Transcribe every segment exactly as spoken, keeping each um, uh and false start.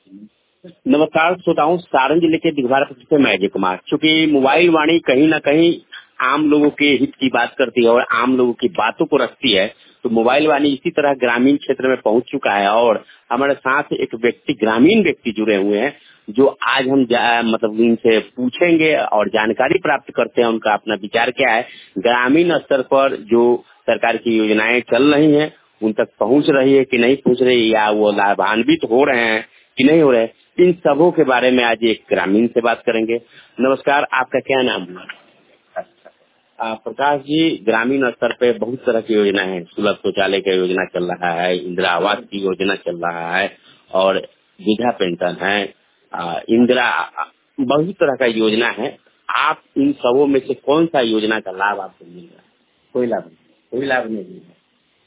नमस्कार श्रोताओं, सारण जिले के दिघवारा से मैं अजय कुमार। चूंकि मोबाइल वाणी कहीं ना कहीं आम लोगों के हित की बात करती है और आम लोगों की बातों को रखती है, तो मोबाइल वाणी इसी तरह ग्रामीण क्षेत्र में पहुंच चुका है और हमारे साथ एक व्यक्ति, ग्रामीण व्यक्ति जुड़े हुए हैं, जो आज हम मतलब इनसे पूछेंगे और जानकारी प्राप्त करते हैं उनका अपना विचार क्या है। ग्रामीण स्तर पर जो सरकार की योजनाएं चल रही हैं उन तक पहुंच रही है कि नहीं पहुंच रही, या वो लाभान्वित हो रहे हैं कि नहीं हो रहे, इन सबों के बारे में आज एक ग्रामीण से बात करेंगे। नमस्कार, आपका क्या नाम है? आ, प्रकाश जी, ग्रामीण स्तर पे बहुत तरह की योजना है। सुलभ शौचालय का योजना चल रहा है, इंदिरा आवास की योजना चल रहा है और वृद्धा पेंशन है, आ, इंदिरा बहुत तरह का योजना है। आप इन सबों में से कौन सा योजना का लाभ आपको मिल रहा है? कोई लाभ नहीं, कोई लाभ नहीं मिल रहा।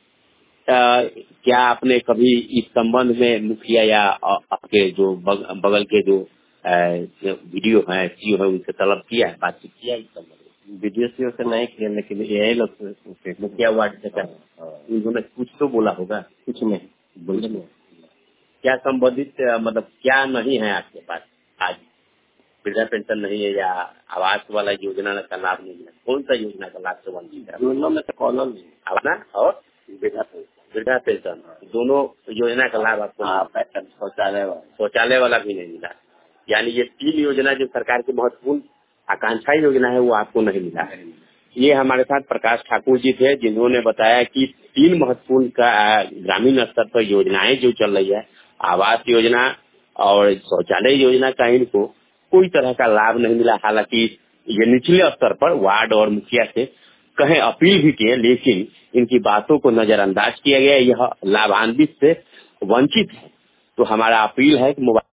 आ, क्या आपने कभी इस संबंध में मुखिया या आ, आपके जो बग, बगल के जो वीडियो है सीओ है उनसे तलब किया है, बातचीत किया है इस संबंध में? वीडियो सीओ से नहीं किया, लेकिन यही लोग मुखिया वार्ड से कर उन्होंने कुछ तो बोला होगा। कुछ नहीं बोले नहीं। क्या संबंधित मतलब क्या नहीं है आपके पास आज? वृद्धा पेंशन नहीं है या आवास वाला योजना का लाभ नहीं है? कौन सा योजना का लाभ से वंचित है? दोनों में तो कॉलम नहीं, आवास और वृद्धा पेंशन। वृद्धा पेंशन दोनों योजना का लाभ आपको? शौचालय वाला शौचालय वाला भी नहीं मिला। यानी ये तीन योजना जो सरकार की महत्वपूर्ण आकांक्षा योजना है वो आपको नहीं मिला है। ये हमारे साथ प्रकाश ठाकुर जी थे, जिन्होंने बताया कि तीन महत्वपूर्ण का ग्रामीण स्तर पर योजनाएं जो चल रही है, आवास योजना और शौचालय योजना का इनको कोई तरह का लाभ नहीं मिला। हालांकि ये निचले स्तर पर वार्ड और मुखिया से कहें अपील भी किए, लेकिन इनकी बातों को नजरअंदाज किया गया। यह लाभान्वित से वंचित है। तो हमारा अपील है कि मोबाइल